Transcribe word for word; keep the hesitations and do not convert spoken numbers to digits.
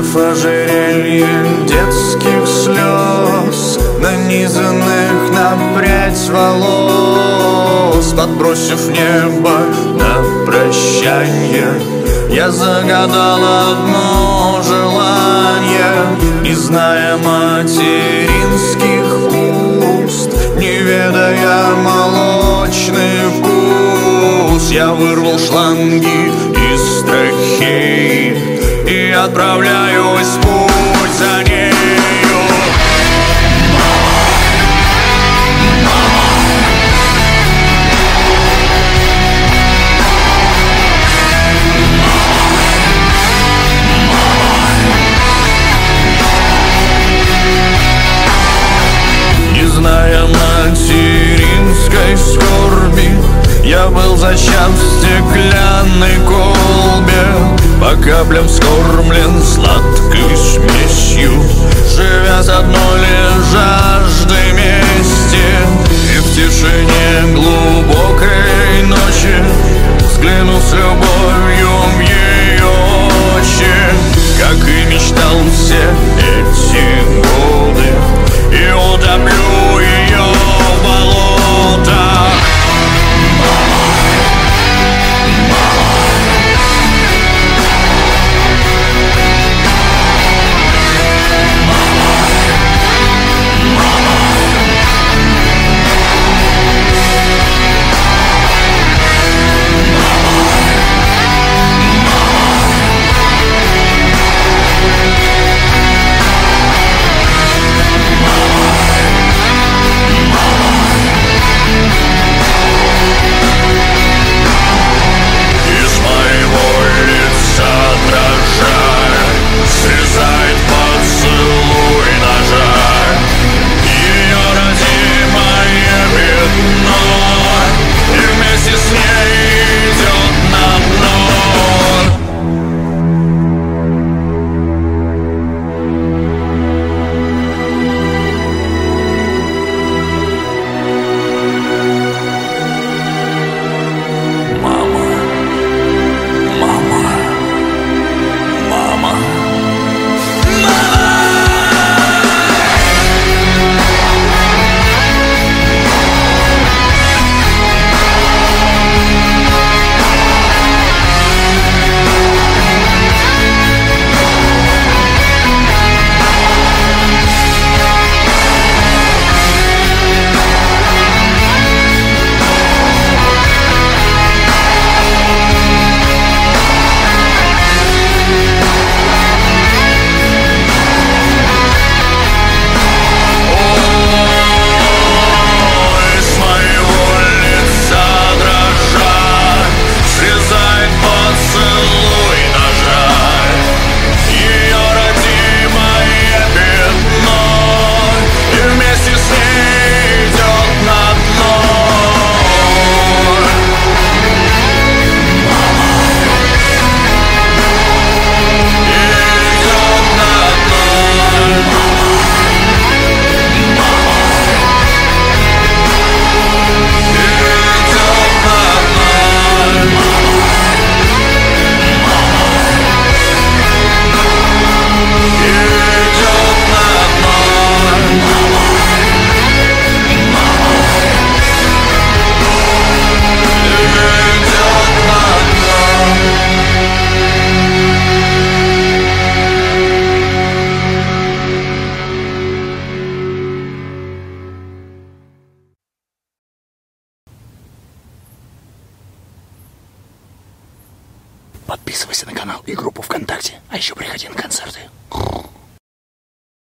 Оставив ожерелье детских слез, нанизанных на прядь волос, подбросив небо на прощанье, я загадал одно желание, не зная материнских уст, не ведая молочный вкус. Я вырвал шланги из трахеи и отправляюсь в путь за нею. Не зная материнской скорби, я был зачат в стеклянной колбе, по каплям скормлен сладкой смесью, живя с одной лишь жаждой мести. И в тишине глубокой ночи, взглянув с любовью в ее очи, как и мечтал все эти годы, и утоплю ее в болотах. Подписывайся на канал и группу ВКонтакте, а еще приходи на концерты.